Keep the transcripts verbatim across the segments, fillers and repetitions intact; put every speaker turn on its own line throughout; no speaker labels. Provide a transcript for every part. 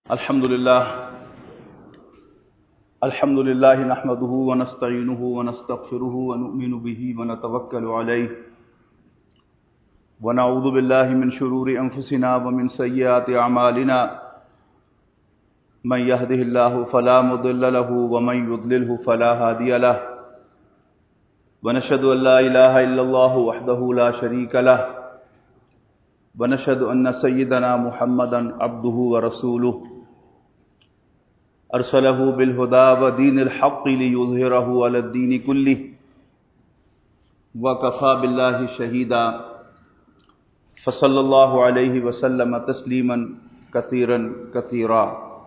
الحمد لله الحمد لله نحمده ونستعينه ونستغفره ونؤمن به ونتوكل عليه ونعوذ بالله من شرور أنفسنا ومن سيئات أعمالنا من يهده الله فلا مضل له ومن يضلله فلا هادي له ونشهد أن لا إله إلا الله وحده لا شريك له ونشهد أن سيدنا محمدا عبده ورسوله أرسله بالهدى ودين الحق ليظهره على الدين كله وكفى بالله شهيدا فصلى الله عليه وسلم تسليما كثيرا كثيرا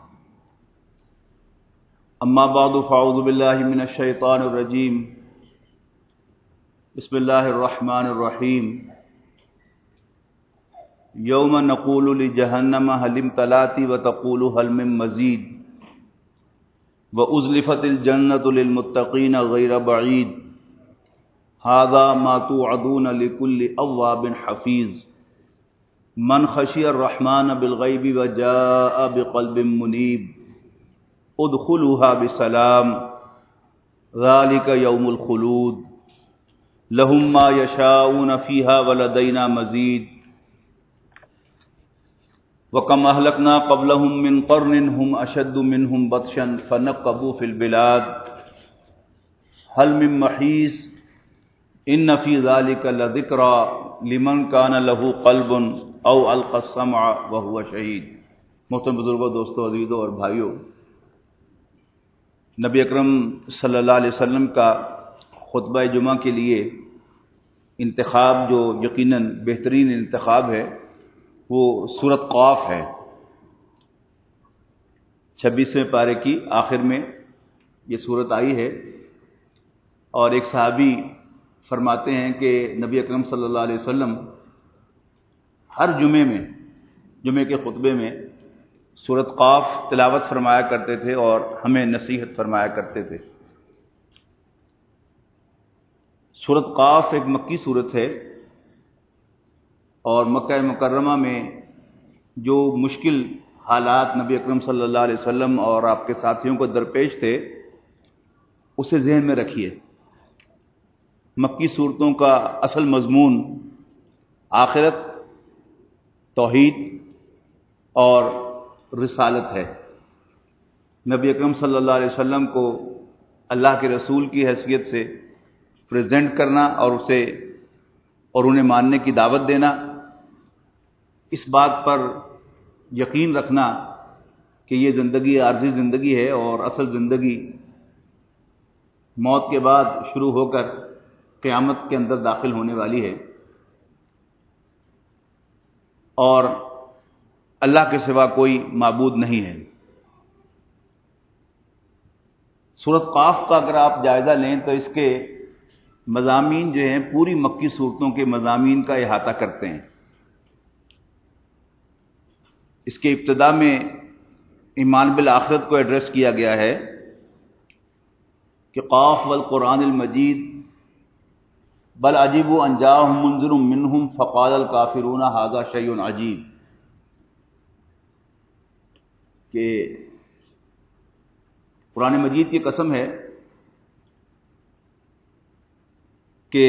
أما بعد فأعوذ بالله من الشيطان الرجيم بسم الله الرحمن الرحيم يوم نقول لجهنم هل امتلأت وتقول هل من مزيد وَأُزْلِفَتِ الْجَنَّةُ لِلْمُتَّقِينَ غَيْرَ بَعِيدٍ هَذَا مَا تُوعَدُونَ لِكُلِّ أَوَّابٍ حَفِيظٍ مَنْ خَشِيَ الرَّحْمَنَ بِالْغَيْبِ وَجَاءَ بِقَلْبٍ مُنِيبٍ ادْخُلُوهَا بِسَلَامٍ ذَلِكَ يَوْمُ الْخُلُودِ لَهُمْ مَا يَشَاءُونَ فِيهَا وَلَدَيْنَا مَزِيدٌ وَكَمْ أَهْلَكْنَا قَبْلَهُمْ مِنْ قَرْنٍ هُمْ أَشَدُّ مِنْهُمْ بَطْشًا فَنَقَّبُوا فِي الْبِلَادِ هَلْ مِنْ مَحِيصٍ إِنَّ فِي ذَلِكَ لَذِكْرَى لِمَنْ كَانَ لَهُ قَلْبٌ أَوْ أَلْقَى السَّمْعَ وَهُوَ شَهِيدٌ۔ محترم بزرگوں، دوستوں، عزیزوں اور بھائیوں، نبی اکرم صلی اللہ علیہ وسلم کا خطبہ جمعہ کے لیے انتخاب جو یقیناً بہترین انتخاب ہے وہ سورۃ قاف ہے۔ چھبیسویں پارے کی آخر میں یہ سورت آئی ہے، اور ایک صحابی فرماتے ہیں کہ نبی اکرم صلی اللہ علیہ وسلم ہر جمعے میں جمعے کے خطبے میں سورۃ قاف تلاوت فرمایا کرتے تھے اور ہمیں نصیحت فرمایا کرتے تھے۔ سورۃ قاف ایک مکی سورت ہے، اور مکہ مکرمہ میں جو مشکل حالات نبی اکرم صلی اللہ علیہ وسلم اور آپ کے ساتھیوں کو درپیش تھے اسے ذہن میں رکھیے۔ مکی صورتوں کا اصل مضمون آخرت، توحید اور رسالت ہے۔ نبی اکرم صلی اللہ علیہ وسلم کو اللہ کے رسول کی حیثیت سے پریزنٹ کرنا اور اسے اور انہیں ماننے کی دعوت دینا، اس بات پر یقین رکھنا کہ یہ زندگی عارضی زندگی ہے اور اصل زندگی موت کے بعد شروع ہو کر قیامت کے اندر داخل ہونے والی ہے، اور اللہ کے سوا کوئی معبود نہیں ہے۔ سورۃ قاف کا اگر آپ جائزہ لیں تو اس کے مضامین جو ہیں پوری مکی صورتوں کے مضامین کا احاطہ کرتے ہیں۔ اس کے ابتدا میں ایمان بالآخرت کو ایڈریس کیا گیا ہے کہ قاف والقرآن المجید بل عجیبوا ان جاءہم منذر منہم فقال الکافرون ھذا شیء عجیب، کہ قرآن مجید کی قسم ہے کہ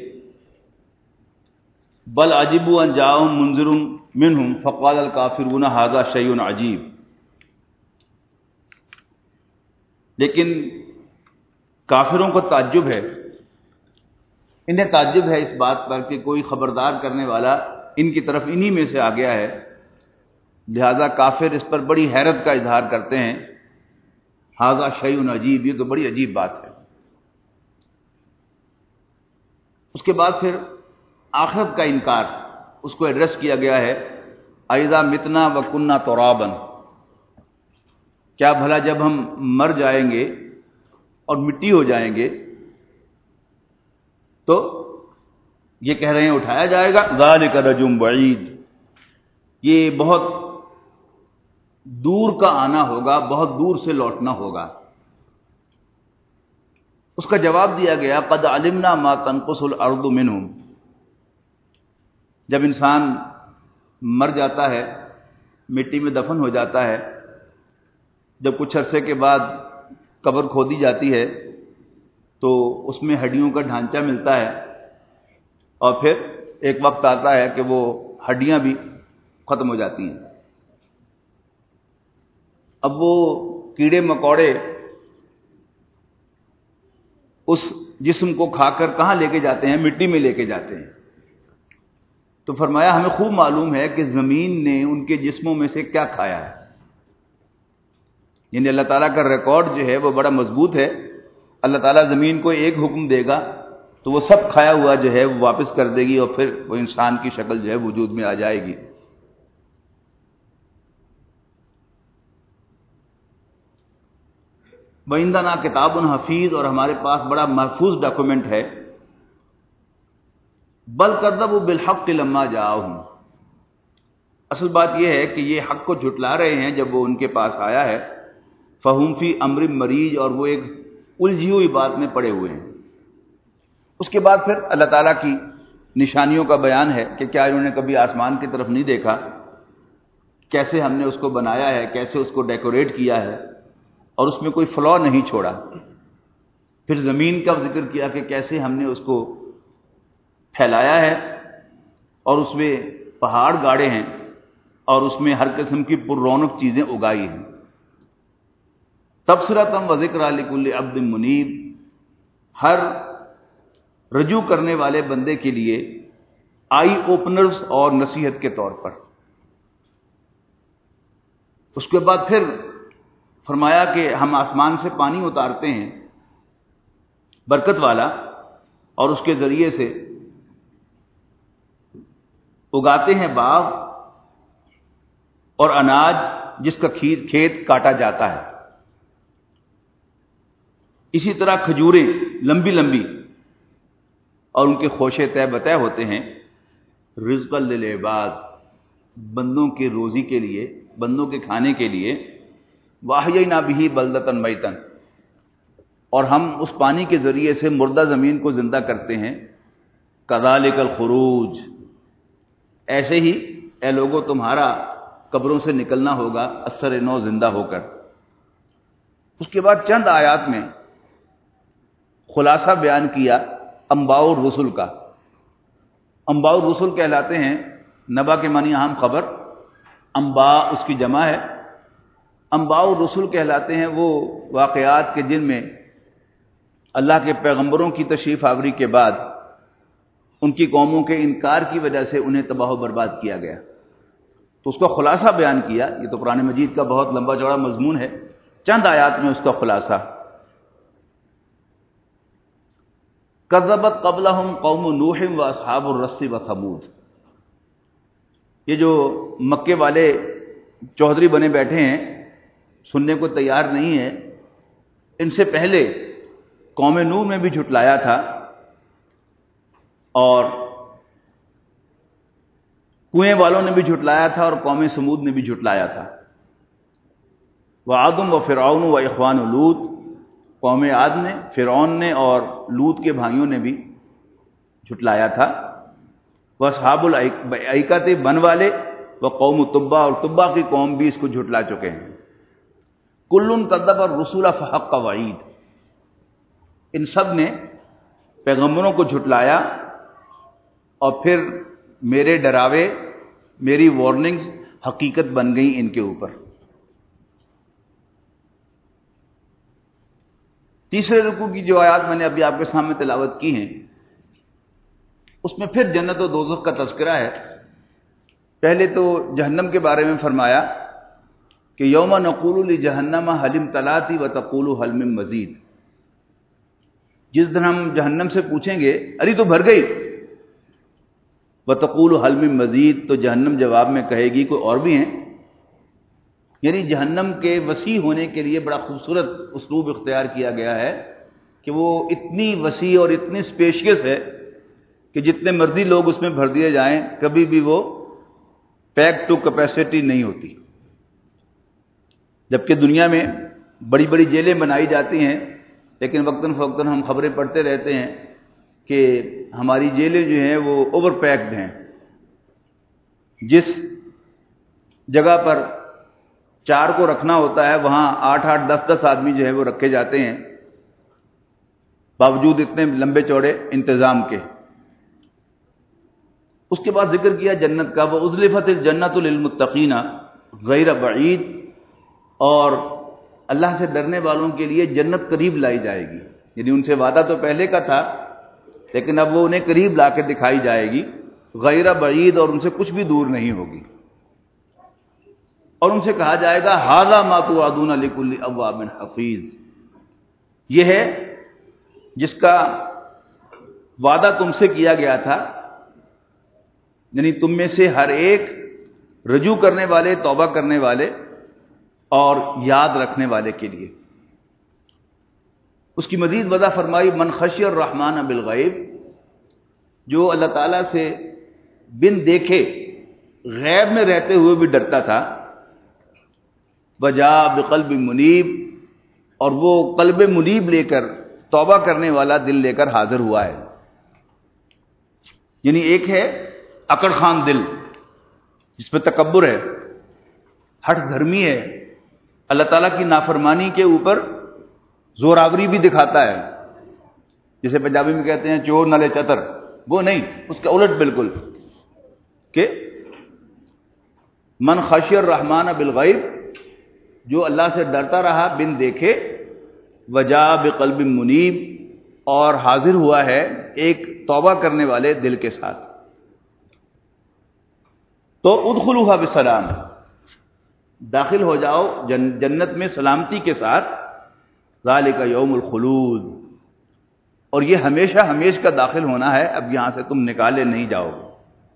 بل عجبوا ان جاءہم منذر منہم فقال الکافرون ھذا شیء عجیب، لیکن کافروں کو تعجب ہے، انہیں تعجب ہے اس بات پر کہ کوئی خبردار کرنے والا ان کی طرف انہی میں سے آ گیا ہے، لہذا کافر اس پر بڑی حیرت کا اظہار کرتے ہیں۔ ھذا شیء عجیب، یہ تو بڑی عجیب بات ہے۔ اس کے بعد پھر آخرت کا انکار، اس کو ایڈریس کیا گیا ہے اَإِذَا مِتْنَا وَكُنَّا تُرَابًا، کیا بھلا جب ہم مر جائیں گے اور مٹی ہو جائیں گے تو یہ کہہ رہے ہیں اٹھایا جائے گا۔ ذَلِكَ رَجْعٌ بَعِيدٌ، یہ بہت دور کا آنا ہوگا، بہت دور سے لوٹنا ہوگا۔ اس کا جواب دیا گیا قَدْ عَلِمْنَا مَا تَنْقُصُ الْأَرْضُ مِنْهُمْ، جب انسان مر جاتا ہے، مٹی میں دفن ہو جاتا ہے، جب کچھ عرصے کے بعد قبر کھودی جاتی ہے تو اس میں ہڈیوں کا ڈھانچہ ملتا ہے، اور پھر ایک وقت آتا ہے کہ وہ ہڈیاں بھی ختم ہو جاتی ہیں۔ اب وہ کیڑے مکوڑے اس جسم کو کھا کر کہاں لے کے جاتے ہیں؟ مٹی میں لے کے جاتے ہیں۔ تو فرمایا ہمیں خوب معلوم ہے کہ زمین نے ان کے جسموں میں سے کیا کھایا ہے، یعنی اللہ تعالیٰ کا ریکارڈ جو ہے وہ بڑا مضبوط ہے۔ اللہ تعالیٰ زمین کو ایک حکم دے گا تو وہ سب کھایا ہوا جو ہے وہ واپس کر دے گی، اور پھر وہ انسان کی شکل جو ہے وجود میں آ جائے گی۔ وَعِندَنَا کتاب حفیظ، اور ہمارے پاس بڑا محفوظ ڈاکومنٹ ہے۔ بل کذبوا بالحق لما جاءهم، اصل بات یہ ہے کہ یہ حق کو جھٹلا رہے ہیں جب وہ ان کے پاس آیا ہے۔ فَهُمْ فِي أَمْرٍ مَرِيجٍ، اور وہ ایک الجھی ہوئی بات میں پڑے ہوئے ہیں۔ اس کے بعد پھر اللہ تعالیٰ کی نشانیوں کا بیان ہے کہ کیا انہوں نے کبھی آسمان کی طرف نہیں دیکھا، کیسے ہم نے اس کو بنایا ہے، کیسے اس کو ڈیکوریٹ کیا ہے، اور اس میں کوئی فلا نہیں چھوڑا۔ پھر زمین کا ذکر کیا کہ کیسے ہم نے اس کو پھیلایا ہے، اور اس میں پہاڑ گاڑے ہیں، اور اس میں ہر قسم کی پر رونق چیزیں اگائی ہیں۔ تبصرۃ و ذکریٰ لکل عبد منیب، ہر رجوع کرنے والے بندے کے لیے آئی اوپنرز اور نصیحت کے طور پر۔ اس کے بعد پھر فرمایا کہ ہم آسمان سے پانی اتارتے ہیں برکت والا، اور اس کے ذریعے سے اگاتے ہیں باغ اور اناج جس کا کھیت کاٹا جاتا ہے۔ اسی طرح کھجوریں لمبی لمبی اور ان کے خوشے طے بتہ ہوتے ہیں، رزقا للعباد، بندوں کے روزی کے لیے، بندوں کے کھانے کے لیے۔ واحیینا بہ بلدۃ میتا، اور ہم اس پانی کے ذریعے سے مردہ زمین کو زندہ کرتے ہیں۔ کذالک الخروج، ایسے ہی اے لوگوں تمہارا قبروں سے نکلنا ہوگا اثر نو زندہ ہو کر۔ اس کے بعد چند آیات میں خلاصہ بیان کیا انباء الرسل کا۔ انباء الرسل کہلاتے ہیں، نبا کے معنی اہم خبر، انباء اس کی جمع ہے۔ انباء الرسل کہلاتے ہیں وہ واقعات کے جن میں اللہ کے پیغمبروں کی تشریف آوری کے بعد ان کی قوموں کے انکار کی وجہ سے انہیں تباہ و برباد کیا گیا، تو اس کا خلاصہ بیان کیا۔ یہ تو قرآن مجید کا بہت لمبا چوڑا مضمون ہے، چند آیات میں اس کا خلاصہ۔ کذبت قبلہم قوم نوح و اصحاب الرس و ثمود، یہ جو مکے والے چودھری بنے بیٹھے ہیں سننے کو تیار نہیں ہے، ان سے پہلے قوم نوح نے بھی جھٹلایا تھا، اور کنویں والوں نے بھی جھٹلایا تھا، اور قوم سمود نے بھی جھٹلایا تھا۔ وعاد و فرعون و اخوان لوط، قوم عاد نے، فرعون نے اور لوط کے بھائیوں نے بھی جھٹلایا تھا۔ واصحاب الایکۃ، بن والے، و قوم تبع، اور تبع کی قوم بھی اس کو جھٹلا چکے ہیں۔ کل کذب الرسول فحق وعید، ان سب نے پیغمبروں کو جھٹلایا، اور پھر میرے ڈراوے، میری وارننگز حقیقت بن گئی ان کے اوپر۔ تیسرے رکوع کی جو آیات میں نے ابھی آپ کے سامنے تلاوت کی ہیں، اس میں پھر جنت و دوزخ کا تذکرہ ہے۔ پہلے تو جہنم کے بارے میں فرمایا کہ یوم نقول لجہنم هل امتلأت وتقول هل من مزید، جس دن ہم جہنم سے پوچھیں گے ارے تو بھر گئی، وتقول هل من مزید، تو جہنم جواب میں کہے گی کوئی اور بھی ہیں۔ یعنی جہنم کے وسیع ہونے کے لیے بڑا خوبصورت اسلوب اختیار کیا گیا ہے کہ وہ اتنی وسیع اور اتنی اسپیشیس ہے کہ جتنے مرضی لوگ اس میں بھر دیے جائیں کبھی بھی وہ پیک ٹو کیپیسٹی نہیں ہوتی۔ جبکہ دنیا میں بڑی بڑی جیلیں بنائی جاتی ہیں، لیکن وقتاً فوقتاً ہم خبریں پڑھتے رہتے ہیں کہ ہماری جیلیں جو ہیں وہ اوور پیکڈ ہیں۔ جس جگہ پر چار کو رکھنا ہوتا ہے، وہاں آٹھ آٹھ دس دس آدمی جو ہے وہ رکھے جاتے ہیں، باوجود اتنے لمبے چوڑے انتظام کے۔ اس کے بعد ذکر کیا جنت کا، وَأُزْلِفَتِ الْجَنَّةُ لِلْمُتَّقِينَ غَيْرَ بَعِيدٍ، اور اللہ سے ڈرنے والوں کے لیے جنت قریب لائی جائے گی، یعنی ان سے وعدہ تو پہلے کا تھا لیکن اب وہ انہیں قریب لا کے دکھائی جائے گی، غیر بعید، اور ان سے کچھ بھی دور نہیں ہوگی، اور ان سے کہا جائے گا ھذا ما توعدون لکل اواب حفیظ، یہ ہے جس کا وعدہ تم سے کیا گیا تھا، یعنی تم میں سے ہر ایک رجوع کرنے والے، توبہ کرنے والے اور یاد رکھنے والے کے لیے۔ اس کی مزید وضاح فرمائی من خشی الرحمن بالغیب، جو اللہ تعالیٰ سے بن دیکھے غیب میں رہتے ہوئے بھی ڈرتا تھا، وجاء بقلب منیب، اور وہ قلب منیب لے کر، توبہ کرنے والا دل لے کر حاضر ہوا ہے۔ یعنی ایک ہے اکڑ خان دل جس پہ تکبر ہے، ہٹ دھرمی ہے، اللہ تعالیٰ کی نافرمانی کے اوپر زوراوری بھی دکھاتا ہے، جسے پنجابی میں کہتے ہیں چور نلے چتر، وہ نہیں، اس کا الٹ بالکل، کہ من خشی الرحمن بالغیب، جو اللہ سے ڈرتا رہا بن دیکھے، وجاء بقلب منیب، اور حاضر ہوا ہے ایک توبہ کرنے والے دل کے ساتھ۔ تو ادخلوها بسلام، داخل ہو جاؤ جنت میں سلامتی کے ساتھ، ذالک یوم الخلود، اور یہ ہمیشہ ہمیشہ کا داخل ہونا ہے، اب یہاں سے تم نکالے نہیں جاؤ گے۔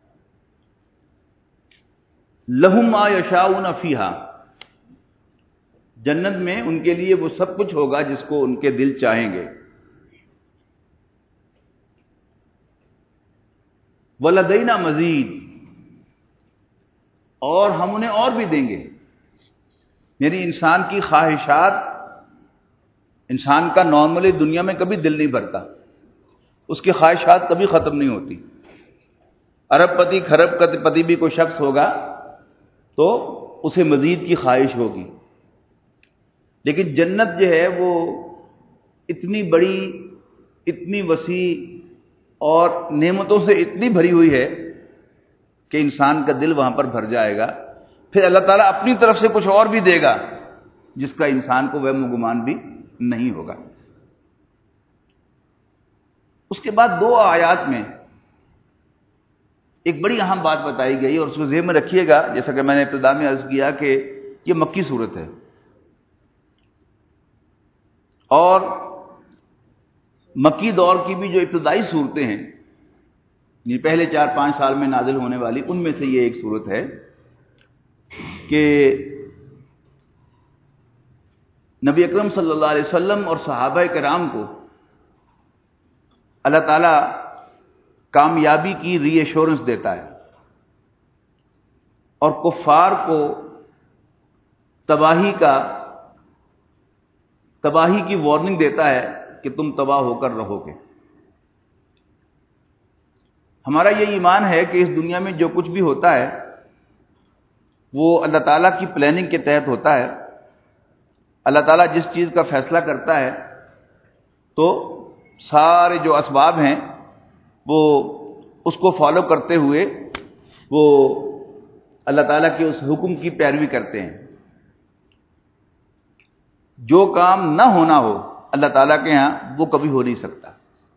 لہم ما یشاؤون فیہا، جنت میں ان کے لیے وہ سب کچھ ہوگا جس کو ان کے دل چاہیں گے۔ وَلَدَيْنَا مزید، اور ہم انہیں اور بھی دیں گے، یعنی انسان کی خواہشات، انسان کا نارملی دنیا میں کبھی دل نہیں بھرتا، اس کی خواہشات کبھی ختم نہیں ہوتی۔ ارب پتی کھرب پتی بھی کوئی شخص ہوگا تو اسے مزید کی خواہش ہوگی، لیکن جنت جو ہے وہ اتنی بڑی، اتنی وسیع اور نعمتوں سے اتنی بھری ہوئی ہے کہ انسان کا دل وہاں پر بھر جائے گا۔ پھر اللہ تعالیٰ اپنی طرف سے کچھ اور بھی دے گا جس کا انسان کو وہم و گمان بھی نہیں ہوگا۔ اس کے بعد دو آیات میں ایک بڑی اہم بات بتائی گئی، اور اس کو ذہن میں رکھیے گا، جیسا کہ میں نے ابتدا میں عرض کیا کہ یہ مکی صورت ہے، اور مکی دور کی بھی جو ابتدائی صورتیں ہیں، یہ پہلے چار پانچ سال میں نازل ہونے والی، ان میں سے یہ ایک صورت ہے کہ نبی اکرم صلی اللہ علیہ وسلم اور صحابہ کرام کو اللہ تعالیٰ کامیابی کی ری ایشورنس دیتا ہے، اور کفار کو تباہی کا تباہی کی وارننگ دیتا ہے کہ تم تباہ ہو کر رہو گے۔ ہمارا یہ ایمان ہے کہ اس دنیا میں جو کچھ بھی ہوتا ہے وہ اللہ تعالیٰ کی پلاننگ کے تحت ہوتا ہے۔ اللہ تعالیٰ جس چیز کا فیصلہ کرتا ہے تو سارے جو اسباب ہیں وہ اس کو فالو کرتے ہوئے وہ اللہ تعالیٰ کے اس حکم کی پیروی کرتے ہیں۔ جو کام نہ ہونا ہو اللہ تعالیٰ کے ہاں وہ کبھی ہو نہیں سکتا۔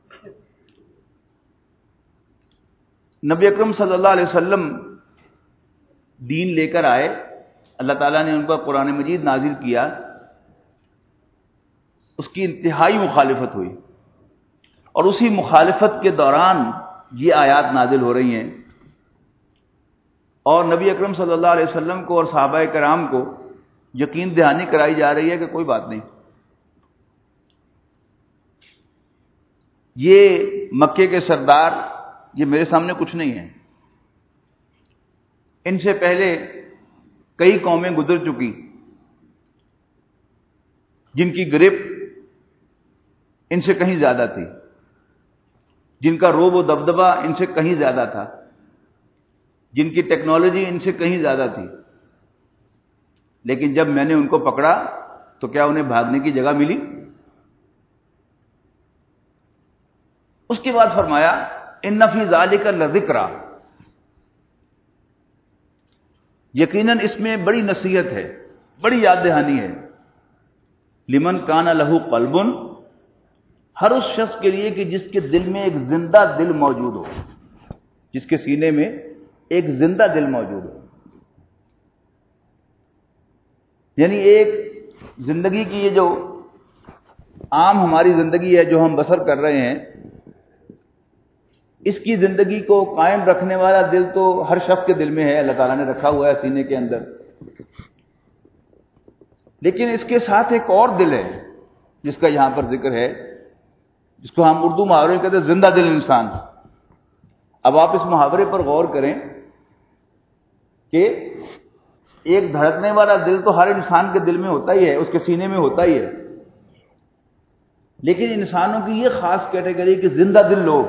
نبی اکرم صلی اللہ علیہ وسلم دین لے کر آئے، اللہ تعالیٰ نے ان پر قرآن مجید نازل کیا، اس کی انتہائی مخالفت ہوئی، اور اسی مخالفت کے دوران یہ آیات نازل ہو رہی ہیں، اور نبی اکرم صلی اللہ علیہ وسلم کو اور صحابہ کرام کو یقین دہانی کرائی جا رہی ہے کہ کوئی بات نہیں، یہ مکے کے سردار، یہ میرے سامنے کچھ نہیں ہے، ان سے پہلے کئی قومیں گزر چکی جن کی گرفت ان سے کہیں زیادہ تھی، جن کا روب و دبدبہ ان سے کہیں زیادہ تھا، جن کی ٹیکنالوجی ان سے کہیں زیادہ تھی، لیکن جب میں نے ان کو پکڑا تو کیا انہیں بھاگنے کی جگہ ملی؟ اس کے بعد فرمایا ان فی ذالک لذکرا، یقیناً اس میں بڑی نصیحت ہے، بڑی یاد دہانی ہے، لمن کان لہ قلب، ہر اس شخص کے لیے کہ جس کے دل میں ایک زندہ دل موجود ہو، جس کے سینے میں ایک زندہ دل موجود ہو. یعنی ایک زندگی کی یہ جو عام ہماری زندگی ہے جو ہم بسر کر رہے ہیں، اس کی زندگی کو قائم رکھنے والا دل تو ہر شخص کے دل میں ہے، اللہ تعالیٰ نے رکھا ہوا ہے سینے کے اندر. لیکن اس کے ساتھ ایک اور دل ہے جس کا یہاں پر ذکر ہے، جس کو ہم اردو محاورے میں کہتے ہیں زندہ دل انسان. اب آپ اس محاورے پر غور کریں کہ ایک دھڑکنے والا دل تو ہر انسان کے دل میں ہوتا ہی ہے، اس کے سینے میں ہوتا ہی ہے، لیکن انسانوں کی یہ خاص کیٹیگری کہ زندہ دل لوگ،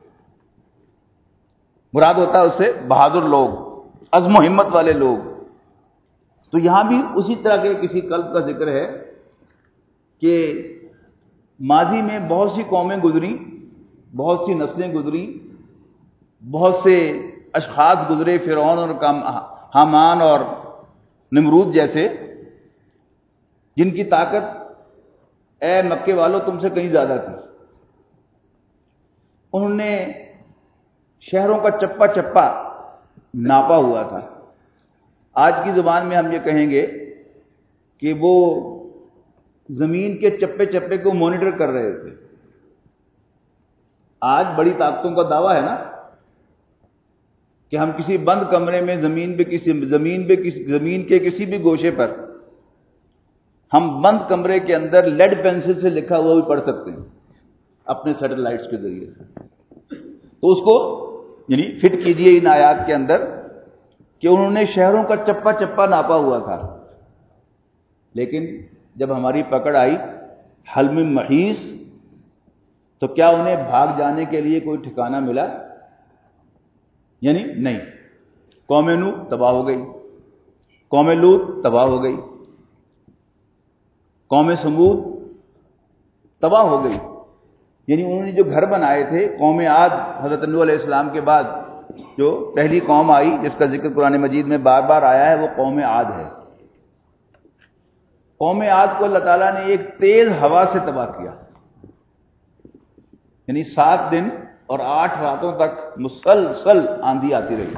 مراد ہوتا ہے اس سے بہادر لوگ، عزم و ہمت والے لوگ. تو یہاں بھی اسی طرح کے کسی قلب کا ذکر ہے کہ ماضی میں بہت سی قومیں گزری، بہت سی نسلیں گزری، بہت سے اشخاص گزرے، فرعون اور حامان اور نمرود جیسے، جن کی طاقت اے مکے والوں تم سے کہیں زیادہ تھی. انہوں نے شہروں کا چپا چپا ناپا ہوا تھا. آج کی زبان میں ہم یہ کہیں گے کہ وہ زمین کے چپے چپے کو مانیٹر کر رہے تھے. آج بڑی طاقتوں کا دعویٰ ہے نا کہ ہم کسی بند کمرے میں زمین پہ کسی زمین پہ کسی زمین کے کسی بھی گوشے پر ہم بند کمرے کے اندر لیڈ پینسل سے لکھا ہوا بھی پڑھ سکتے ہیں اپنے سیٹلائٹس کے ذریعے سے. تو اس کو یعنی فٹ کیجئے ان آیات کے اندر کہ انہوں نے شہروں کا چپا چپا ناپا ہوا تھا، لیکن جب ہماری پکڑ آئی حل من محیص تو کیا انہیں بھاگ جانے کے لیے کوئی ٹھکانہ ملا؟ یعنی نہیں. قوم نوح تباہ ہو گئی، قوم لوط تباہ ہو گئی، قوم سمود تباہ ہو گئی. یعنی انہوں نے جو گھر بنائے تھے، قوم عاد حضرت نوح علیہ السلام کے بعد جو پہلی قوم آئی جس کا ذکر قرآن مجید میں بار بار آیا ہے، وہ قوم عاد ہے. قوم عاد کو اللہ تعالیٰ نے ایک تیز ہوا سے تباہ کیا، یعنی سات دن اور آٹھ راتوں تک مسلسل آندھی آتی رہی،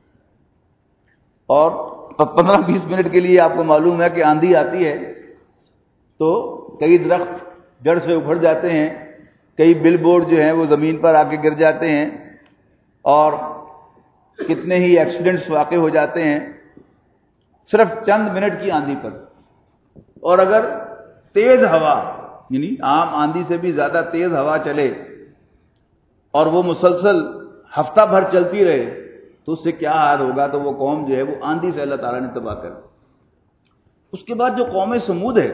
اور پندرہ بیس منٹ کے لیے آپ کو معلوم ہے کہ آندھی آتی ہے تو کئی درخت جڑ سے اکھڑ جاتے ہیں، کئی بل بورڈ جو ہیں وہ زمین پر آ کے گر جاتے ہیں، اور کتنے ہی ایکسیڈنٹس واقع ہو جاتے ہیں صرف چند منٹ کی آندھی پر. اور اگر تیز ہوا یعنی عام آندھی سے بھی زیادہ تیز ہوا چلے اور وہ مسلسل ہفتہ بھر چلتی رہے تو اس سے کیا حال ہوگا؟ تو وہ قوم جو ہے وہ آندھی سے اللہ تعالیٰ نے تباہ کر. اس کے بعد جو قوم سمود ہے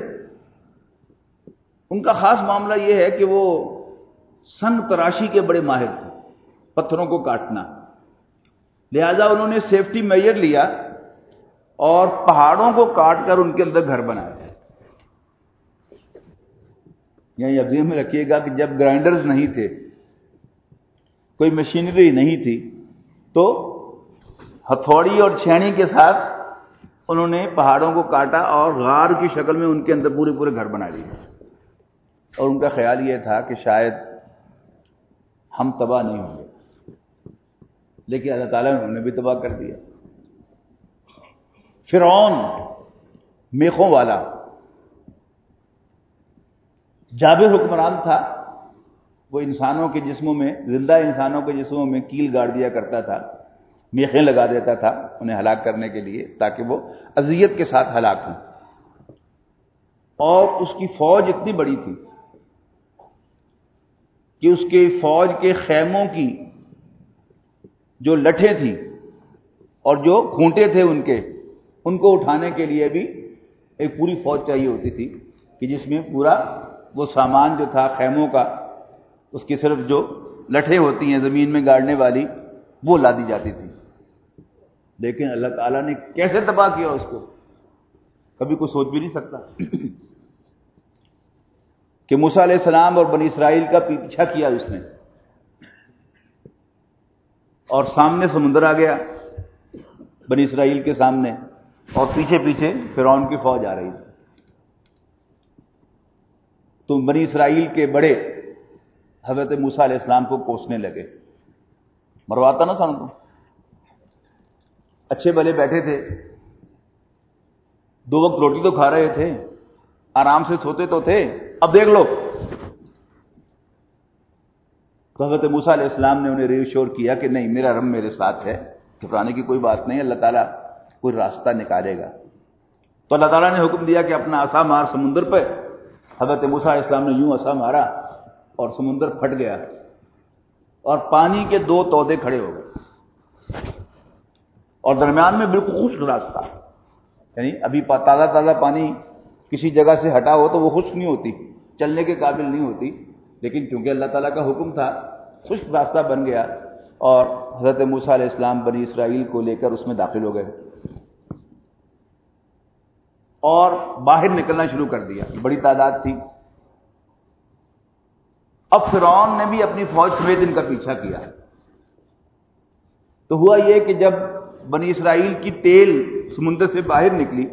ان کا خاص معاملہ یہ ہے کہ وہ سنگ تراشی کے بڑے ماہر تھے، پتھروں کو کاٹنا. لہذا انہوں نے سیفٹی میجر لیا اور پہاڑوں کو کاٹ کر ان کے اندر گھر بنایا. یعنی اب ذہن میں رکھیے گا کہ جب گرائنڈرز نہیں تھے، کوئی مشینری نہیں تھی، تو ہتھوڑی اور چھینی کے ساتھ انہوں نے پہاڑوں کو کاٹا اور غار کی شکل میں ان کے اندر پورے پورے گھر بنا لیے. اور ان کا خیال یہ تھا کہ شاید ہم تباہ نہیں ہوں گے، لیکن اللہ تعالیٰ نے انہیں بھی تباہ کر دیا. فرعون میخوں والا جابر حکمران تھا، وہ انسانوں کے جسموں میں، زندہ انسانوں کے جسموں میں کیل گاڑ دیا کرتا تھا، میخیں لگا دیتا تھا انہیں ہلاک کرنے کے لیے تاکہ وہ اذیت کے ساتھ ہلاک ہوں. اور اس کی فوج اتنی بڑی تھی کہ اس کے فوج کے خیموں کی جو لٹھیں تھیں اور جو کھونٹے تھے ان کے، ان کو اٹھانے کے لیے بھی ایک پوری فوج چاہیے ہوتی تھی کہ جس میں پورا وہ سامان جو تھا خیموں کا، اس کی صرف جو لٹھیں ہوتی ہیں زمین میں گاڑنے والی، وہ لا دی جاتی تھی. لیکن اللہ تعالیٰ نے کیسے تباہ کیا اس کو؟ کبھی کوئی سوچ بھی نہیں سکتا کہ موسیٰ علیہ السلام اور بنی اسرائیل کا پیچھا کیا اس نے، اور سامنے سمندر آ گیا بنی اسرائیل کے سامنے، اور پیچھے پیچھے فرعون کی فوج آ رہی تھی۔ تو بنی اسرائیل کے بڑے حضرت موسیٰ علیہ السلام کو کوسنے لگے، مرواتا نا سن کو، اچھے بھلے بیٹھے تھے، دو وقت روٹی تو کھا رہے تھے، آرام سے سوتے تو تھے، اب دیکھ لو۔ تو حضرت موسیٰ علیہ السلام نے انہیں ریشور کیا کہ نہیں، میرا رب میرے ساتھ ہے، گھبرانے کی کوئی بات نہیں، اللہ تعالیٰ کوئی راستہ نکالے گا۔ تو اللہ تعالیٰ نے حکم دیا کہ اپنا عصا مار سمندر پہ۔ حضرت موسیٰ علیہ السلام نے یوں عصا مارا اور سمندر پھٹ گیا، اور پانی کے دو تودے کھڑے ہو گئے، اور درمیان میں بالکل خشک راستہ، یعنی ابھی تازہ تازہ پانی کسی جگہ سے ہٹا ہو تو وہ خشک نہیں ہوتی، چلنے کے قابل نہیں ہوتی، لیکن چونکہ اللہ تعالیٰ کا حکم تھا خشک راستہ بن گیا، اور حضرت موسیٰ علیہ السلام بنی اسرائیل کو لے کر اس میں داخل ہو گئے اور باہر نکلنا شروع کر دیا، بڑی تعداد تھی۔ اب فرعون نے بھی اپنی فوج سمیت ان کا پیچھا کیا۔ تو ہوا یہ کہ جب بنی اسرائیل کی ٹیل سمندر سے باہر نکلی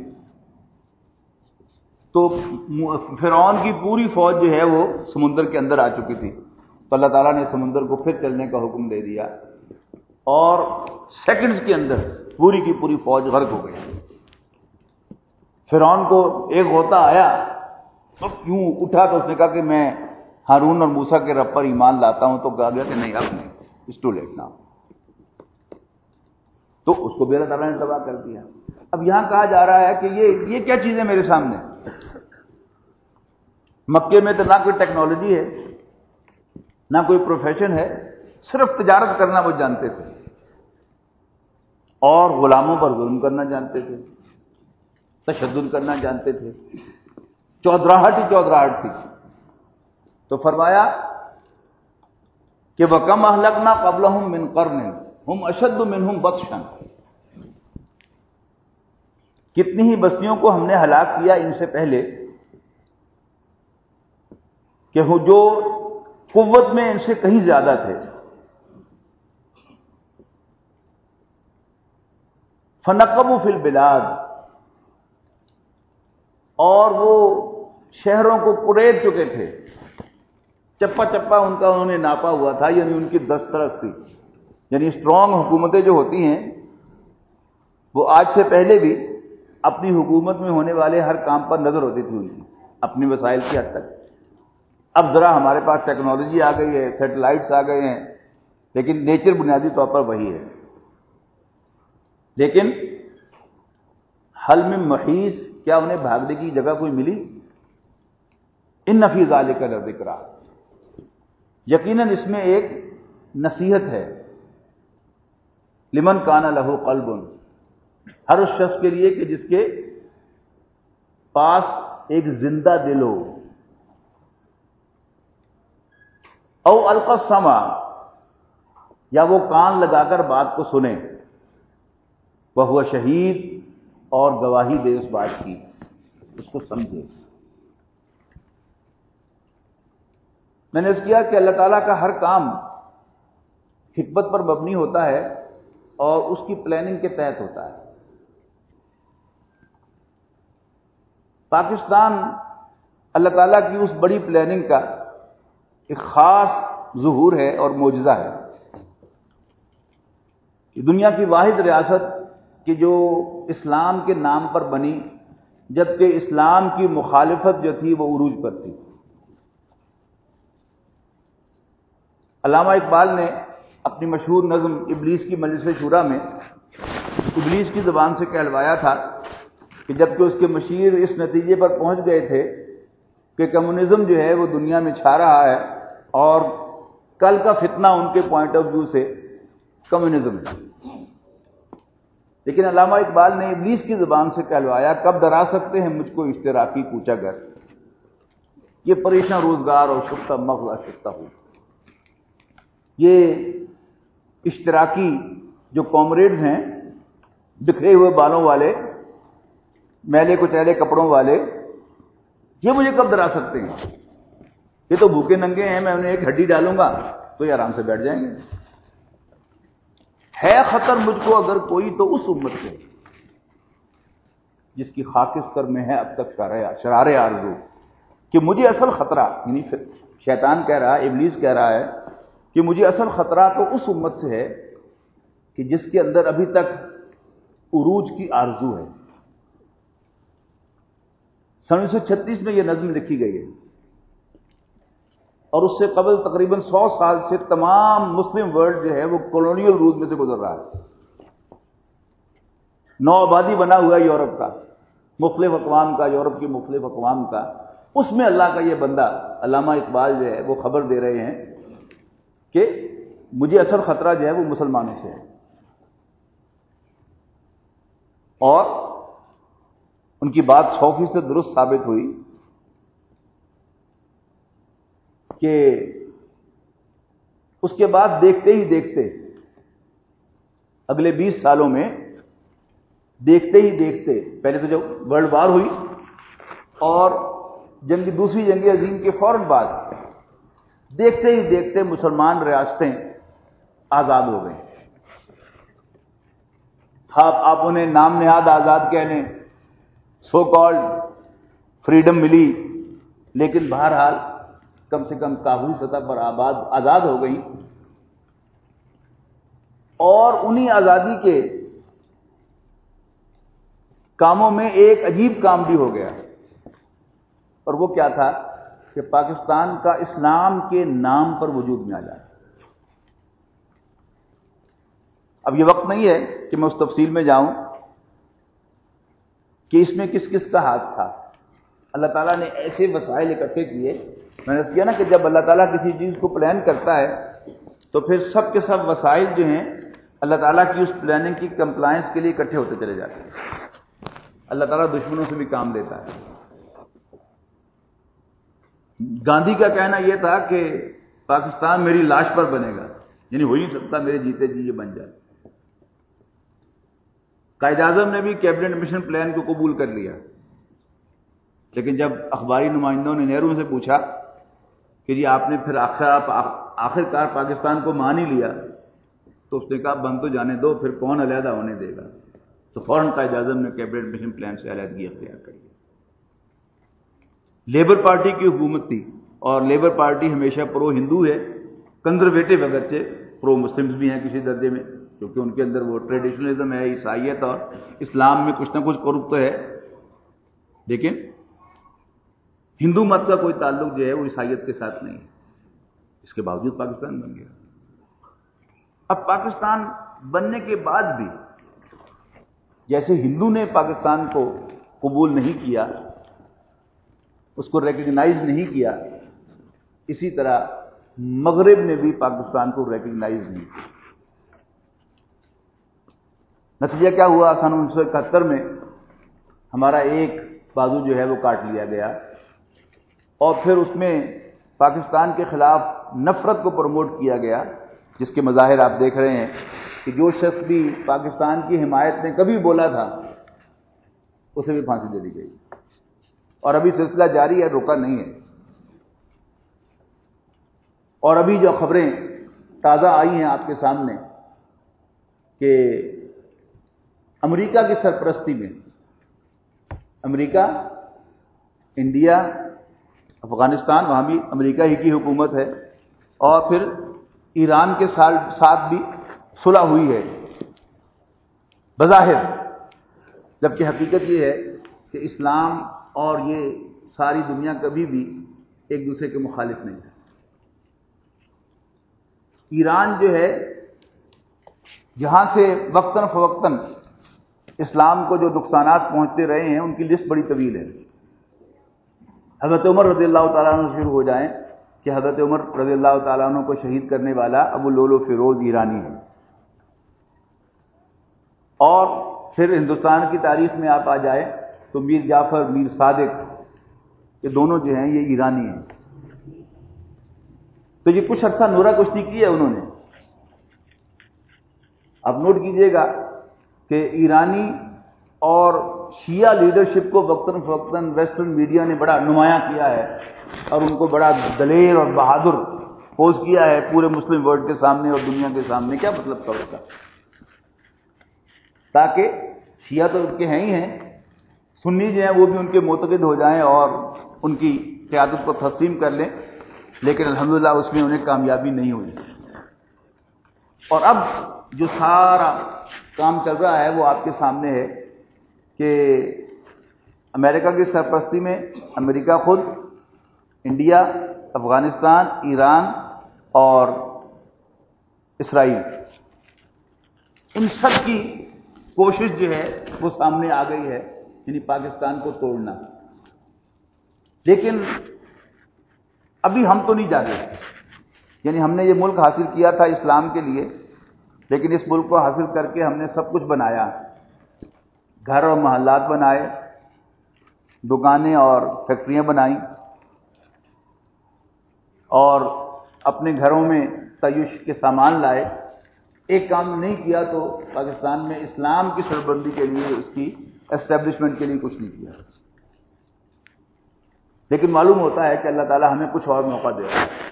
تو فرعون کی پوری فوج جو ہے وہ سمندر کے اندر آ چکی تھی۔ تو اللہ تعالیٰ نے سمندر کو پھر چلنے کا حکم دے دیا، اور سیکنڈز کے اندر پوری کی پوری فوج غرق ہو گئی۔ فرعون کو ایک غوطہ آیا تو کیوں اٹھا، تو اس نے کہا کہ میں ہارون اور موسیٰ کے رب پر ایمان لاتا ہوں، تو کہا گیا کہ نہیں، اب نہیں، اس ٹو لیٹ ناؤ۔ تو اس کو بھی اللہ تعالیٰ نے تباہ کر دیا۔ اب یہاں کہا جا رہا ہے کہ یہ یہ کیا چیز ہے میرے سامنے؟ مکے میں تو نہ کوئی ٹیکنالوجی ہے، نہ کوئی پروفیشن ہے، صرف تجارت کرنا وہ جانتے تھے، اور غلاموں پر ظلم کرنا جانتے تھے، تشدد کرنا جانتے تھے، چودراہٹ ہی چودراہٹ تھی۔ تو فرمایا کہ وَكَمْ أَهْلَكْنَا قَبْلَهُمْ مِنْ قَرْنٍ هُمْ أَشَدُّ مِنْهُمْ بَطْشًا، کتنی ہی بستیوں کو ہم نے ہلاک کیا ان سے پہلے کہ وہ جو قوت میں ان سے کہیں زیادہ تھے۔ فَنَقَبُوا فِي الْبِلَادِ، اور وہ شہروں کو کرید چکے تھے، چپا چپا ان کا انہوں نے ناپا ہوا تھا، یعنی ان کی دسترس تھی۔ یعنی اسٹرانگ حکومتیں جو ہوتی ہیں وہ آج سے پہلے بھی اپنی حکومت میں ہونے والے ہر کام پر نظر ہوتی تھی ان کی، اپنی وسائل کی حد تک۔ اب ذرا ہمارے پاس ٹیکنالوجی آ گئی ہے، سیٹلائٹس آ گئے ہیں، لیکن نیچر بنیادی طور پر وہی ہے۔ لیکن حل میں محیص، کیا انہیں بھاگنے کی جگہ کوئی ملی؟ ان فی ذالک لذکریٰ، یقیناً اس میں ایک نصیحت ہے، لمن کان لہ قلب، ہر اس شخص کے لیے کہ جس کے پاس ایک زندہ دل ہو، او القی السمع، یا وہ کان لگا کر بات کو سنے، وہو شہید، اور گواہی دے اس بات کی، اس کو سمجھے۔ میں نے اس کیا کہ اللہ تعالیٰ کا ہر کام حکمت پر مبنی ہوتا ہے اور اس کی پلاننگ کے تحت ہوتا ہے۔ پاکستان اللہ تعالیٰ کی اس بڑی پلاننگ کا ایک خاص ظہور ہے اور معجزہ ہے کہ دنیا کی واحد ریاست کہ جو اسلام کے نام پر بنی، جبکہ اسلام کی مخالفت جو تھی وہ عروج پر تھی۔ علامہ اقبال نے اپنی مشہور نظم ابلیس کی مجلس شورا میں ابلیس کی زبان سے کہلوایا تھا کہ جبکہ اس کے مشیر اس نتیجے پر پہنچ گئے تھے کہ کمیونزم جو ہے وہ دنیا میں چھا رہا ہے، اور کل کا فتنہ ان کے پوائنٹ آف ویو سے کمیونزم ہے، لیکن علامہ اقبال نے ابلیس کی زبان سے کہلوایا، کب ڈرا سکتے ہیں مجھ کو اشتراکی کوچا گر، یہ پریشاں روزگار اور شکتا مغز آشکتا ہو۔ یہ اشتراکی جو کامریڈز ہیں، بکھرے ہوئے بالوں والے، میلے کچیلے کپڑوں والے یہ مجھے کب ڈرا سکتے ہیں؟ یہ تو بھوکے ننگے ہیں، میں انہیں ایک ہڈی ڈالوں گا تو یہ آرام سے بیٹھ جائیں گے۔ ہے خطر مجھ کو اگر کوئی تو اس امت سے جس کی خاکستر میں ہے اب تک شرار آرزو، کہ مجھے اصل خطرہ، یعنی شیطان کہہ رہا ہے، ابلیس کہہ رہا ہے کہ مجھے اصل خطرہ تو اس امت سے ہے کہ جس کے اندر ابھی تک عروج کی آرزو ہے۔ سن انیس سو چھتیس میں یہ نظم لکھی گئی ہے، اور اس سے قبل تقریباً سو سال سے تمام مسلم ورلڈ جو ہے وہ کولونیل رول میں سے گزر رہا ہے۔ نو آبادی بنا ہوا ہے یورپ کا، مختلف اقوام کا، یورپ کی مختلف اقوام کا، اس میں اللہ کا یہ بندہ علامہ اقبال جو ہے وہ خبر دے رہے ہیں کہ مجھے اصل خطرہ جو ہے وہ مسلمانوں سے ہے۔ اور ان کی بات سو فیصد درست ثابت ہوئی کہ اس کے بعد دیکھتے ہی دیکھتے اگلے بیس سالوں میں دیکھتے ہی دیکھتے، پہلے تو جب ورلڈ وار ہوئی اور جنگ دوسری جنگ عظیم کے فوراً بعد دیکھتے ہی دیکھتے مسلمان ریاستیں آزاد ہو گئیں۔ آپ آپ انہیں نام نہاد آزاد کہہ لیں، سو کالڈ فریڈم ملی، لیکن بہرحال کم سے کم کافی سطح پر آباد آزاد ہو گئی۔ اور انہی آزادی کے کاموں میں ایک عجیب کام بھی ہو گیا، اور وہ کیا تھا کہ پاکستان کا اسلام کے نام پر وجود میں آ جائے۔ اب یہ وقت نہیں ہے کہ میں اس تفصیل میں جاؤں کہ اس میں کس کس کا ہاتھ تھا۔ اللہ تعالیٰ نے ایسے وسائل اکٹھے کیے، میں نے کیا نا کہ جب اللہ تعالیٰ کسی چیز کو پلان کرتا ہے تو پھر سب کے سب وسائل جو ہیں اللہ تعالیٰ کی اس پلاننگ کی کمپلائنس کے لیے اکٹھے ہوتے چلے جاتے ہیں۔ اللہ تعالیٰ دشمنوں سے بھی کام لیتا ہے۔ گاندھی کا کہنا یہ تھا کہ پاکستان میری لاش پر بنے گا، یعنی ہو ہی نہیں سکتا میرے جیتے جی یہ بن جائے۔ قائد اعظم نے بھی کیبنٹ مشن پلان کو قبول کر لیا، لیکن جب اخباری نمائندوں نے نہرو سے پوچھا کہ جی آپ نے پھر آخر آپ آخر کار پاکستان کو مان ہی لیا، تو اس نے کہا بند تو جانے دو، پھر کون علیحدہ ہونے دے گا۔ تو فوراً قائد اعظم نے کیبنٹ مشن پلان سے علیحدگی اختیار کر لی۔ لیبر پارٹی کی حکومت تھی، اور لیبر پارٹی ہمیشہ پرو ہندو ہے، کنزرویٹو اگرچہ پرو مسلمز بھی ہیں کسی درجے میں، کیونکہ ان کے اندر وہ ٹریڈیشنلزم ہے، عیسائیت اور اسلام میں کچھ نہ کچھ قرب تو ہے، لیکن ہندو مت کا کوئی تعلق جو ہے وہ عیسائیت کے ساتھ نہیں ہے۔ اس کے باوجود پاکستان بن گیا۔ اب پاکستان بننے کے بعد بھی جیسے ہندو نے پاکستان کو قبول نہیں کیا، اس کو ریکگنائز نہیں کیا، اسی طرح مغرب نے بھی پاکستان کو ریکگنائز نہیں کیا۔ نتیجہ کیا ہوا؟ سن انیس سو اکہتر میں ہمارا ایک بازو جو ہے وہ کاٹ لیا گیا، اور پھر اس میں پاکستان کے خلاف نفرت کو پروموٹ کیا گیا، جس کے مظاہر آپ دیکھ رہے ہیں کہ جو شخص بھی پاکستان کی حمایت میں کبھی بولا تھا اسے بھی پھانسی دے دی گئی، اور ابھی سلسلہ جاری ہے، رکا نہیں ہے۔ اور ابھی جو خبریں تازہ آئی ہیں آپ کے سامنے کہ امریکہ کی سرپرستی میں امریکہ، انڈیا، افغانستان، وہاں بھی امریکہ ہی کی حکومت ہے، اور پھر ایران کے ساتھ بھی صلح ہوئی ہے بظاہر، جبکہ حقیقت یہ ہے کہ اسلام اور یہ ساری دنیا کبھی بھی ایک دوسرے کے مخالف نہیں ہے۔ ایران جو ہے جہاں سے وقتاً فوقتاً اسلام کو جو نقصانات پہنچتے رہے ہیں ان کی لسٹ بڑی طویل ہے۔ حضرت عمر رضی اللہ تعالیٰ عنہ شروع ہو جائیں کہ حضرت عمر رضی اللہ تعالیٰ عنہ کو شہید کرنے والا ابو لولو فیروز ایرانی ہے، اور پھر ہندوستان کی تاریخ میں آپ آ جائیں تو میر جعفر، میر صادق، یہ دونوں جو ہیں یہ ایرانی ہیں۔ تو یہ کچھ عرصہ نورہ کشتی کی ہے انہوں نے۔ اب نوٹ کیجئے گا کہ ایرانی اور شیعہ لیڈرشپ کو وقتاً فوقتاً ویسٹرن میڈیا نے بڑا نمایاں کیا ہے اور ان کو بڑا دلیر اور بہادر پوز کیا ہے پورے مسلم ورلڈ کے سامنے اور دنیا کے سامنے. کیا مطلب تھا اس کا؟ تاکہ شیعہ تو ان کے ہیں ہی ہیں، سنی جو ہیں وہ بھی ان کے معتقد ہو جائیں اور ان کی قیادت کو تسلیم کر لیں، لیکن الحمدللہ اس میں انہیں کامیابی نہیں ہوئی. اور اب جو سارا کام چل رہا ہے وہ آپ کے سامنے ہے کہ امریکہ کی سرپرستی میں امریکہ خود، انڈیا، افغانستان، ایران اور اسرائیل، ان سب کی کوشش جو ہے وہ سامنے آ گئی ہے، یعنی پاکستان کو توڑنا. لیکن ابھی ہم تو نہیں جاگے، یعنی ہم نے یہ ملک حاصل کیا تھا اسلام کے لیے، لیکن اس ملک کو حاصل کر کے ہم نے سب کچھ بنایا، گھر اور محلات بنائے، دکانیں اور فیکٹریاں بنائیں، اور اپنے گھروں میں تعیش کے سامان لائے. ایک کام نہیں کیا تو پاکستان میں اسلام کی سربلندی کے لیے، اس کی اسٹیبلشمنٹ کے لیے کچھ نہیں کیا. لیکن معلوم ہوتا ہے کہ اللہ تعالیٰ ہمیں کچھ اور موقع دے رہا ہے.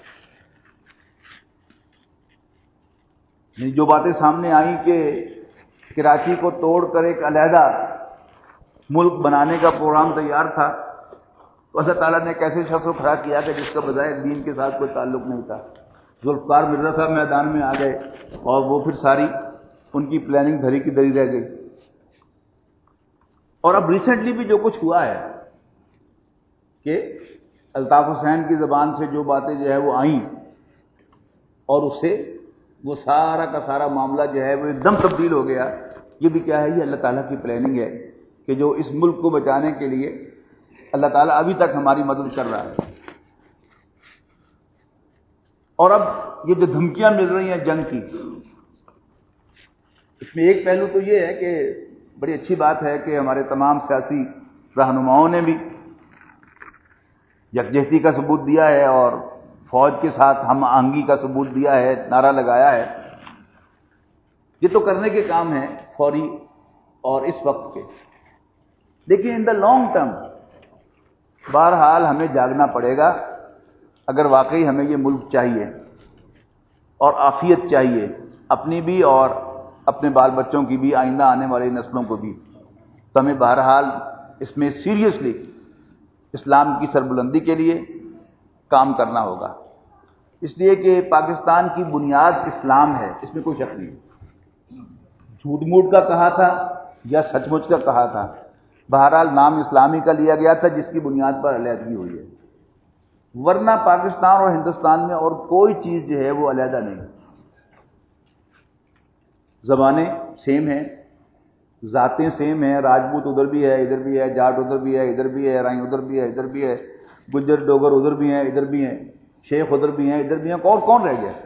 جو باتیں سامنے آئیں کہ کراچی کو توڑ کر ایک علیحدہ ملک بنانے کا پروگرام تیار تھا، تو اللہ تعالیٰ نے کیسے شخص کو کھڑا کیا کہ جس کا بظاہر دین کے ساتھ کوئی تعلق نہیں تھا. ذوالفقار مرزا صاحب میدان میں آ گئے اور وہ پھر ساری ان کی پلاننگ دھری کی دھری رہ گئی. اور اب ریسنٹلی بھی جو کچھ ہوا ہے کہ الطاف حسین کی زبان سے جو باتیں جو ہے وہ آئیں، اور اس سے وہ سارا کا سارا معاملہ جو ہے وہ ایک دم تبدیل ہو گیا. یہ بھی کیا ہے؟ یہ اللہ تعالیٰ کی پلاننگ ہے کہ جو اس ملک کو بچانے کے لیے اللہ تعالیٰ ابھی تک ہماری مدد کر رہا ہے. اور اب یہ جو دھمکیاں مل رہی ہیں جنگ کی، اس میں ایک پہلو تو یہ ہے کہ بڑی اچھی بات ہے کہ ہمارے تمام سیاسی رہنماؤں نے بھی یکجہتی کا ثبوت دیا ہے اور فوج کے ساتھ ہم آہنگی کا ثبوت دیا ہے، نعرہ لگایا ہے. یہ تو کرنے کے کام ہیں فوری اور اس وقت کے، لیکن ان دا لانگ ٹرم بہرحال ہمیں جاگنا پڑے گا اگر واقعی ہمیں یہ ملک چاہیے اور عافیت چاہیے، اپنی بھی اور اپنے بال بچوں کی بھی، آئندہ آنے والی نسلوں کو بھی. تو ہمیں بہرحال اس میں سیریسلی اسلام کی سربلندی کے لیے کام کرنا ہوگا، اس لیے کہ پاکستان کی بنیاد اسلام ہے، اس میں کوئی شک نہیں. جھوٹ موٹ کا کہا تھا یا سچ مچ کا کہا تھا، بہرحال نام اسلامی کا لیا گیا تھا جس کی بنیاد پر علیحدگی ہوئی ہے. ورنہ پاکستان اور ہندوستان میں اور کوئی چیز جو ہے وہ علیحدہ نہیں. زبانیں سیم ہیں، ذاتیں سیم ہیں، راجپوت ادھر بھی ہے ادھر بھی ہے، جاٹ ادھر بھی ہے ادھر بھی ہے، رائیں ادھر بھی ہے ادھر بھی ہے، گجر ڈوگر ادھر بھی ہیں ادھر بھی ہیں، شیخ ادھر بھی ہیں ادھر بھی ہیں. اور کون رہ گیا؟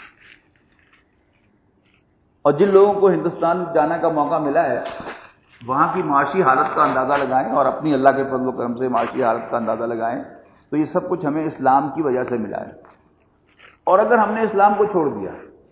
اور جن لوگوں کو ہندوستان جانے کا موقع ملا ہے وہاں کی معاشی حالت کا اندازہ لگائیں اور اپنی اللہ کے فضل و کرم سے معاشی حالت کا اندازہ لگائیں تو یہ سب کچھ ہمیں اسلام کی وجہ سے ملا ہے. اور اگر ہم نے اسلام کو چھوڑ دیا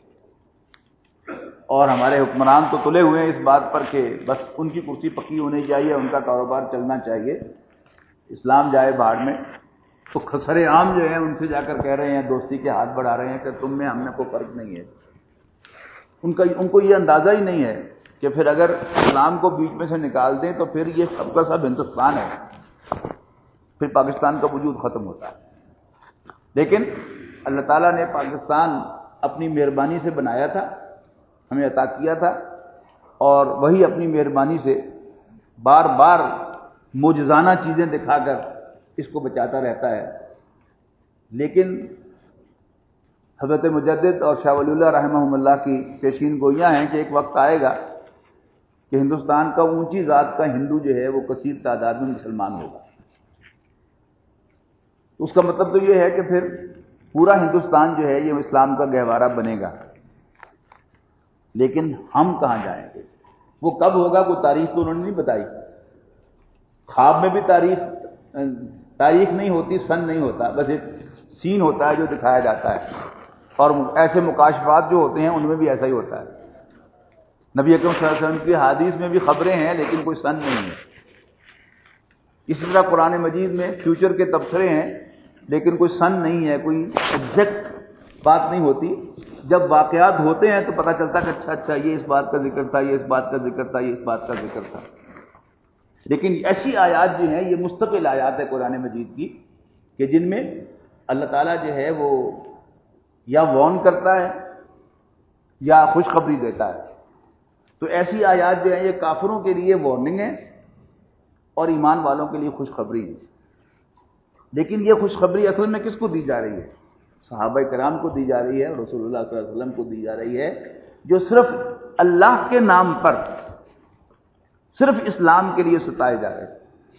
اور ہمارے حکمران تو تلے ہوئے ہیں اس بات پر کہ بس ان کی کرسی پکی ہونی چاہیے، ان کا کاروبار چلنا چاہیے، اسلام جائے بھاڑ میں، تو خسرے عام جو ہیں ان سے جا کر کہہ رہے ہیں، دوستی کے ہاتھ بڑھا رہے ہیں کہ تم میں ہم میں کوئی فرق نہیں ہے. ان کا ان کو یہ اندازہ ہی نہیں ہے کہ پھر اگر اسلام کو بیچ میں سے نکال دیں تو پھر یہ سب کا سب ہندوستان ہے، پھر پاکستان کا وجود ختم ہوتا ہے. لیکن اللہ تعالیٰ نے پاکستان اپنی مہربانی سے بنایا تھا، ہمیں عطا کیا تھا، اور وہی اپنی مہربانی سے بار بار معجزانہ چیزیں دکھا کر اس کو بچاتا رہتا ہے. لیکن حضرت مجدد اور شاہ ولی اللہ رحمہم اللہ کی پیشین گوئیاں ہیں کہ ایک وقت آئے گا کہ ہندوستان کا اونچی ذات کا ہندو جو ہے وہ کثیر تعداد میں مسلمان ہوگا. اس کا مطلب تو یہ ہے کہ پھر پورا ہندوستان جو ہے یہ اسلام کا گہوارہ بنے گا. لیکن ہم کہاں جائیں گے؟ وہ کب ہوگا؟ کوئی تاریخ تو انہوں نے نہیں بتائی. خواب میں بھی تاریخ تاریخ نہیں ہوتی، سن نہیں ہوتا، بس ایک سین ہوتا ہے جو دکھایا جاتا ہے. اور ایسے مکاشفات جو ہوتے ہیں ان میں بھی ایسا ہی ہوتا ہے. نبی اکرم صلی اللہ علیہ وسلم کی حدیث میں بھی خبریں ہیں لیکن کوئی سن نہیں ہے. اسی طرح قرآن مجید میں فیوچر کے تبصرے ہیں، لیکن کوئی سن نہیں ہے، کوئی ایگزیکٹ بات نہیں ہوتی۔ جب واقعات ہوتے ہیں تو پتہ چلتا کہ اچھا اچھا یہ اس بات کا ذکر تھا، یہ اس بات کا ذکر تھا، یہ اس بات کا ذکر تھا۔ لیکن ایسی آیات جو ہیں یہ مستقل آیات ہے قرآن مجید کی کہ جن میں اللہ تعالیٰ جو ہے وہ یا وارن کرتا ہے یا خوشخبری دیتا ہے۔ تو ایسی آیات جو ہیں یہ کافروں کے لیے وارننگ ہے اور ایمان والوں کے لیے خوشخبری ہے۔ لیکن یہ خوشخبری اصل میں کس کو دی جا رہی ہے؟ صحابہ کرام کو دی جا رہی ہے، رسول اللہ صلی اللہ علیہ وسلم کو دی جا رہی ہے، جو صرف اللہ کے نام پر صرف اسلام کے لیے ستائے جا رہے ہیں،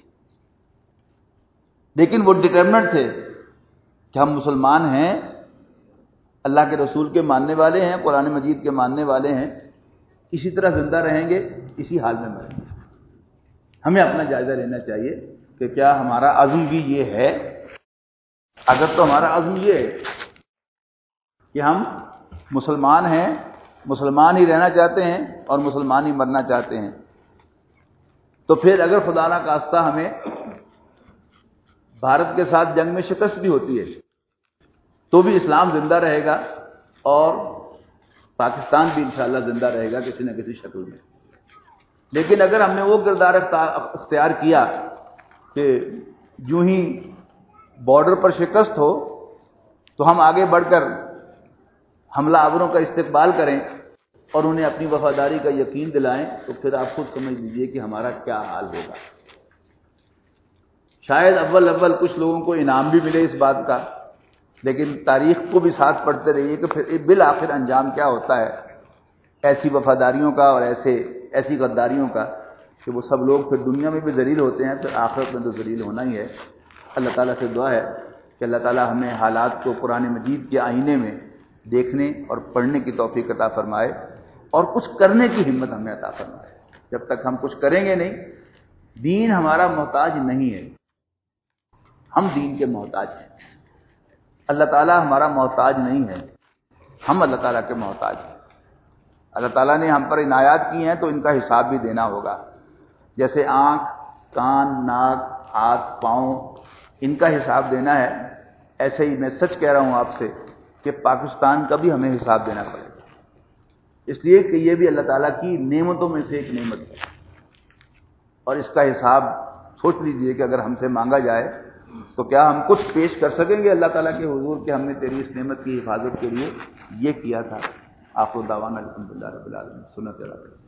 لیکن وہ ڈٹرمنٹ تھے کہ ہم مسلمان ہیں، اللہ کے رسول کے ماننے والے ہیں، قرآن مجید کے ماننے والے ہیں، اسی طرح زندہ رہیں گے، اسی حال میں مریں گے۔ ہمیں اپنا جائزہ لینا چاہیے کہ کیا ہمارا عزم بھی یہ ہے؟ اگر تو ہمارا عزم یہ ہے کہ ہم مسلمان ہیں، مسلمان ہی رہنا چاہتے ہیں اور مسلمان ہی مرنا چاہتے ہیں، تو پھر اگر خدا نہ خواستہ ہمیں بھارت کے ساتھ جنگ میں شکست بھی ہوتی ہے تو بھی اسلام زندہ رہے گا اور پاکستان بھی انشاءاللہ زندہ رہے گا کسی نہ کسی شکل میں۔ لیکن اگر ہم نے وہ کردار اختیار کیا کہ یوں ہی بارڈر پر شکست ہو تو ہم آگے بڑھ کر حملہ آوروں کا استقبال کریں اور انہیں اپنی وفاداری کا یقین دلائیں، تو پھر آپ خود سمجھ لیجئے کہ ہمارا کیا حال ہوگا۔ شاید اول اول کچھ لوگوں کو انعام بھی ملے اس بات کا، لیکن تاریخ کو بھی ساتھ پڑھتے رہیے کہ پھر بالآخر انجام کیا ہوتا ہے ایسی وفاداریوں کا اور ایسے ایسی غداریوں کا کہ وہ سب لوگ پھر دنیا میں بھی ذلیل ہوتے ہیں، پھر آخرت میں تو ذلیل ہونا ہی ہے۔ اللہ تعالیٰ سے دعا ہے کہ اللہ تعالیٰ ہمیں حالات کو قرآن مجید کے آئینے میں دیکھنے اور پڑھنے کی توفیق عطا فرمائے اور کچھ کرنے کی ہمت ہمیں عطا فرمائے۔ جب تک ہم کچھ کریں گے نہیں، دین ہمارا محتاج نہیں ہے، ہم دین کے محتاج ہیں۔ اللہ تعالیٰ ہمارا محتاج نہیں ہے، ہم اللہ تعالیٰ کے محتاج ہیں۔ اللہ تعالیٰ نے ہم پر عنایات کی ہیں تو ان کا حساب بھی دینا ہوگا۔ جیسے آنکھ، کان، ناک، ہاتھ، پاؤں، ان کا حساب دینا ہے، ایسے ہی میں سچ کہہ رہا ہوں آپ سے کہ پاکستان کا بھی ہمیں حساب دینا پڑے گا، اس لیے کہ یہ بھی اللہ تعالیٰ کی نعمتوں میں سے ایک نعمت ہے، اور اس کا حساب سوچ لیجئے کہ اگر ہم سے مانگا جائے تو کیا ہم کچھ پیش کر سکیں گے اللہ تعالیٰ کے حضور کہ ہم نے تیری اس نعمت کی حفاظت کے لیے یہ کیا تھا۔ آخر دعوانا الحمدللہ رب العالمین۔ سنت اللہ